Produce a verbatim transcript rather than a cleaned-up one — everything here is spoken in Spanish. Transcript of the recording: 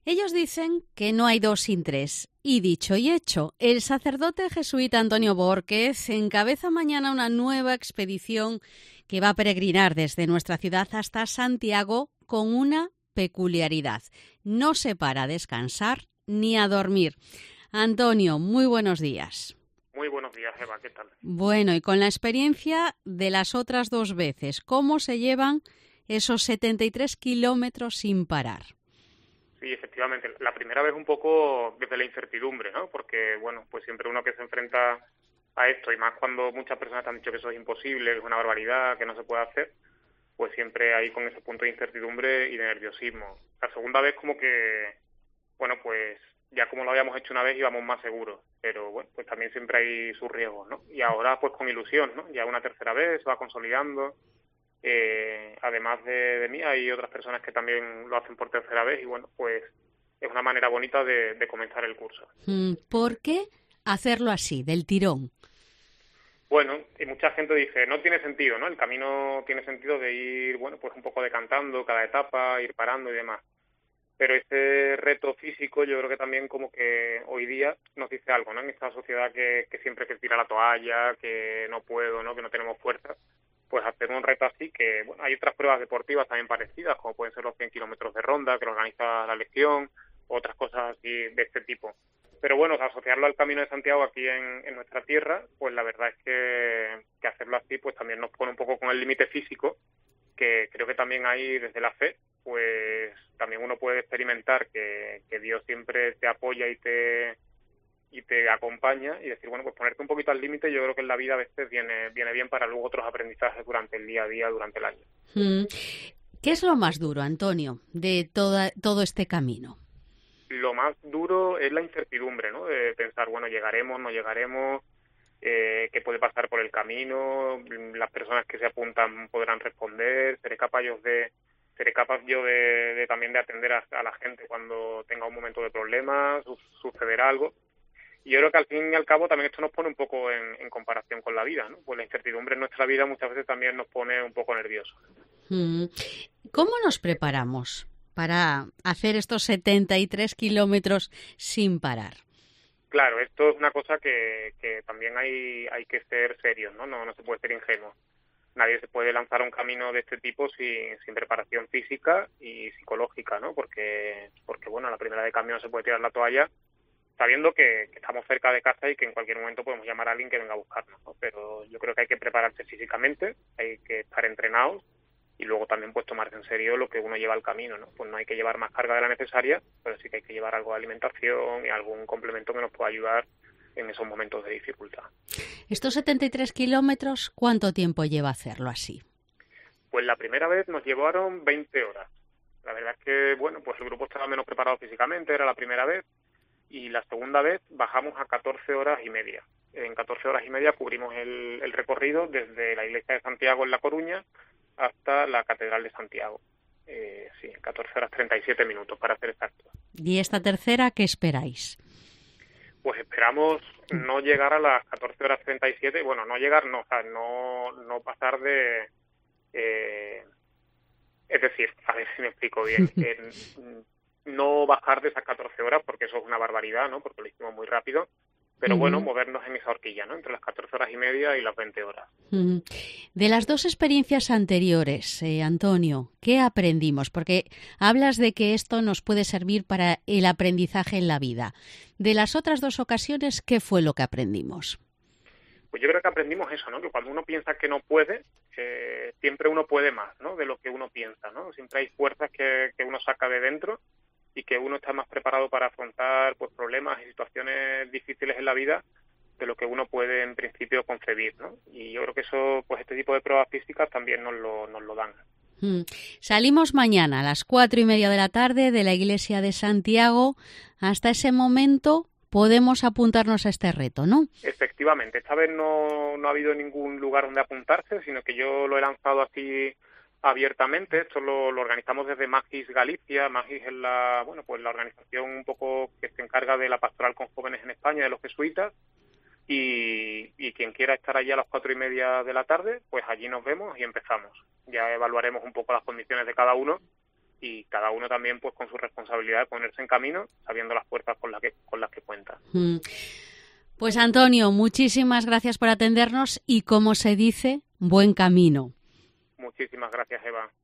Ellos dicen que no hay dos sin tres. Y dicho y hecho, el sacerdote jesuita Antonio Bórquez encabeza mañana una nueva expedición que va a peregrinar desde nuestra ciudad hasta Santiago con una peculiaridad. No se para a descansar ni a dormir. Antonio, muy buenos días. Muy buenos días, Eva, ¿qué tal? Bueno, y con la experiencia de las otras dos veces, ¿cómo se llevan esos setenta y tres kilómetros sin parar? Sí, efectivamente. La primera vez un poco desde la incertidumbre, ¿no? Porque, bueno, pues siempre uno que se enfrenta a esto, y más cuando muchas personas te han dicho que eso es imposible, que es una barbaridad, que no se puede hacer, pues siempre hay con ese punto de incertidumbre y de nerviosismo. La segunda vez como que, bueno, pues ya como lo habíamos hecho una vez íbamos más seguros, pero bueno, pues también siempre hay sus riesgos, ¿no? Y ahora pues con ilusión, ¿no? Ya una tercera vez se va consolidando. Eh, además de, de mí hay otras personas que también lo hacen por tercera vez y bueno, pues es una manera bonita de, de comenzar el curso. ¿Por qué hacerlo así, del tirón? Bueno, y mucha gente dice, no tiene sentido, ¿no? El camino tiene sentido de ir, bueno, pues un poco decantando cada etapa, ir parando y demás. Pero ese reto físico yo creo que también como que hoy día nos dice algo, ¿no? En esta sociedad que, que siempre que tira la toalla, que no puedo, ¿no? Que no tenemos fuerza, pues hacer un reto así que, bueno, hay otras pruebas deportivas también parecidas, como pueden ser los cien kilómetros de ronda, que lo organiza la Legión, otras cosas así de este tipo. Pero bueno, asociarlo al Camino de Santiago aquí en, en nuestra tierra, pues la verdad es que, que hacerlo así pues también nos pone un poco con el límite físico, que creo que también hay desde la fe, pues también uno puede experimentar que, que Dios siempre te apoya y te y te acompaña y decir, bueno, pues ponerte un poquito al límite, yo creo que en la vida a veces viene viene bien para luego otros aprendizajes durante el día a día, durante el año. Mm. ¿Qué es lo más duro, Antonio, de toda, todo este camino? Lo más duro es la incertidumbre, ¿no? De pensar, bueno, llegaremos, no llegaremos, eh, qué puede pasar por el camino, las personas que se apuntan podrán responder, seré capaz yo de seré capaz yo de, de también de atender a, a la gente cuando tenga un momento de problemas, su, sucederá algo. Y yo creo que al fin y al cabo también esto nos pone un poco en, en comparación con la vida, ¿no? Pues la incertidumbre en nuestra vida muchas veces también nos pone un poco nerviosos. Mm. ¿Cómo nos preparamos para hacer estos setenta y tres kilómetros sin parar? Claro, esto es una cosa que, que también hay, hay que ser serios, ¿no? ¿no? No se puede ser ingenuo. Nadie se puede lanzar a un camino de este tipo sin, sin preparación física y psicológica, ¿no? Porque, porque bueno, a la primera de cambio no se puede tirar la toalla sabiendo que, que estamos cerca de casa y que en cualquier momento podemos llamar a alguien que venga a buscarnos, ¿no? Pero yo creo que hay que prepararse físicamente, hay que estar entrenados y luego también pues tomarse en serio lo que uno lleva al camino, ¿no? Pues no hay que llevar más carga de la necesaria, pero sí que hay que llevar algo de alimentación y algún complemento que nos pueda ayudar en esos momentos de dificultad. ¿Estos setenta y tres kilómetros cuánto tiempo lleva hacerlo así? Pues la primera vez nos llevaron veinte horas. La verdad es que, bueno, pues el grupo estaba menos preparado físicamente, era la primera vez, y la segunda vez bajamos a catorce horas y media. En catorce horas y media cubrimos el, el recorrido desde la iglesia de Santiago en La Coruña hasta la Catedral de Santiago. Eh, sí, catorce horas treinta y siete minutos, para ser exactos. ¿Y esta tercera qué esperáis? Pues esperamos no llegar a las catorce horas treinta y siete, bueno, no llegar, no, o sea, no, no pasar de... Eh, es decir, a ver si me explico bien, eh, no bajar de esas catorce horas, porque eso es una barbaridad, ¿no? Porque lo hicimos muy rápido, pero uh-huh. bueno, movernos en esa horquilla, ¿no? Entre las catorce horas y media y las veinte horas. Uh-huh. De las dos experiencias anteriores, eh, Antonio, ¿qué aprendimos? Porque hablas de que esto nos puede servir para el aprendizaje en la vida. De las otras dos ocasiones, ¿qué fue lo que aprendimos? Pues yo creo que aprendimos eso, ¿no? Que cuando uno piensa que no puede, eh, siempre uno puede más, ¿no? De lo que uno piensa, ¿no? Siempre hay fuerzas que, que uno saca de dentro y que uno está más preparado para afrontar pues problemas y situaciones difíciles en la vida de lo que uno puede en principio concebir, ¿no? Y yo creo que eso, pues este tipo de pruebas físicas también nos lo, nos lo dan. Hmm. Salimos mañana a las cuatro y media de la tarde de la iglesia de Santiago. Hasta ese momento podemos apuntarnos a este reto, ¿no? Efectivamente, esta vez no, no ha habido ningún lugar donde apuntarse, sino que yo lo he lanzado así abiertamente. Esto lo, lo organizamos desde Magis Galicia. Magis es la, bueno, pues la organización un poco que se encarga de la pastoral con jóvenes en España, de los jesuitas, y, y quien quiera estar allí a las cuatro y media de la tarde, pues allí nos vemos y empezamos. Ya evaluaremos un poco las condiciones de cada uno, y cada uno también pues con su responsabilidad de ponerse en camino, sabiendo las fuerzas con las que, con las que cuenta. Mm. Pues Antonio, muchísimas gracias por atendernos y, como se dice, buen camino. Muchísimas gracias, Eva.